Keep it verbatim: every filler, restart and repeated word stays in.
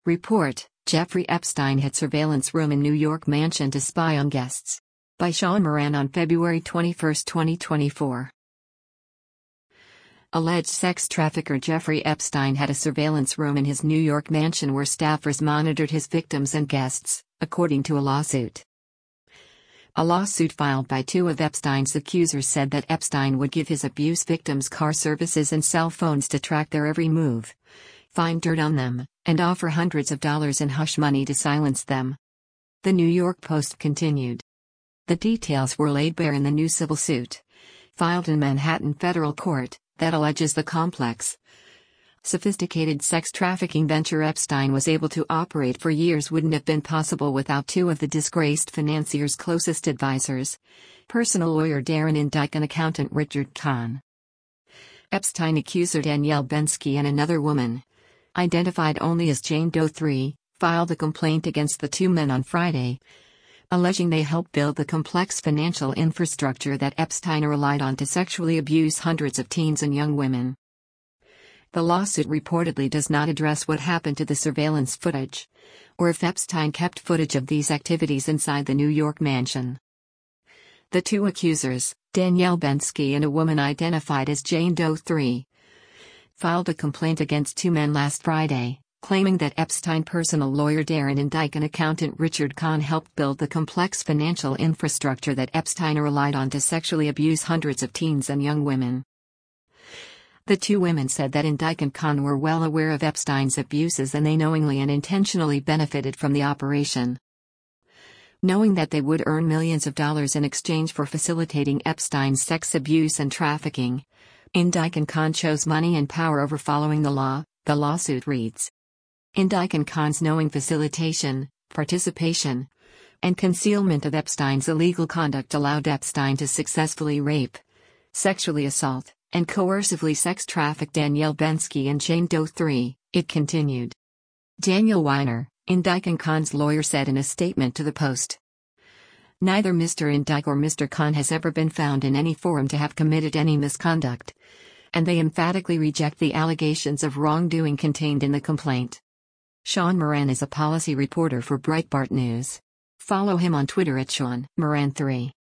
Report: Jeffrey Epstein had surveillance room in New York mansion to spy on guests. By Sean Moran on February twenty-first, twenty twenty-four. Alleged sex trafficker Jeffrey Epstein had a surveillance room in his New York mansion where staffers monitored his victims and guests, according to a lawsuit. A lawsuit filed by two of Epstein's accusers said that Epstein would give his abuse victims car services and cell phones to track their every move, find dirt on them, and offer hundreds of dollars in hush money to silence them. The New York Post continued. The details were laid bare in the new civil suit, filed in Manhattan federal court, that alleges the complex, sophisticated sex trafficking venture Epstein was able to operate for years wouldn't have been possible without two of the disgraced financier's closest advisors, personal lawyer Darren Indyk and accountant Richard Kahn. Epstein accuser Danielle Bensky and another woman, identified only as Jane Doe three, filed a complaint against the two men on Friday, alleging they helped build the complex financial infrastructure that Epstein relied on to sexually abuse hundreds of teens and young women. The lawsuit reportedly does not address what happened to the surveillance footage, or if Epstein kept footage of these activities inside the New York mansion. The two accusers, Danielle Bensky and a woman identified as Jane Doe three, filed a complaint against two men last Friday, claiming that Epstein personal lawyer Darren Indyk and accountant Richard Kahn helped build the complex financial infrastructure that Epstein relied on to sexually abuse hundreds of teens and young women. The two women said that Indyk and Kahn were well aware of Epstein's abuses and they knowingly and intentionally benefited from the operation. Knowing that they would earn millions of dollars in exchange for facilitating Epstein's sex abuse and trafficking, Indyk and Kahn chose money and power over following the law, the lawsuit reads. Indyk and Kahn's knowing facilitation, participation, and concealment of Epstein's illegal conduct allowed Epstein to successfully rape, sexually assault, and coercively sex traffic Danielle Bensky and Jane Doe three, it continued. Daniel Weiner, Indyk and Kahn's lawyer, said in a statement to the Post. Neither Mister Indyk or Mister Kahn has ever been found in any forum to have committed any misconduct, and they emphatically reject the allegations of wrongdoing contained in the complaint. Sean Moran is a policy reporter for Breitbart News. Follow him on Twitter at Sean Moran three.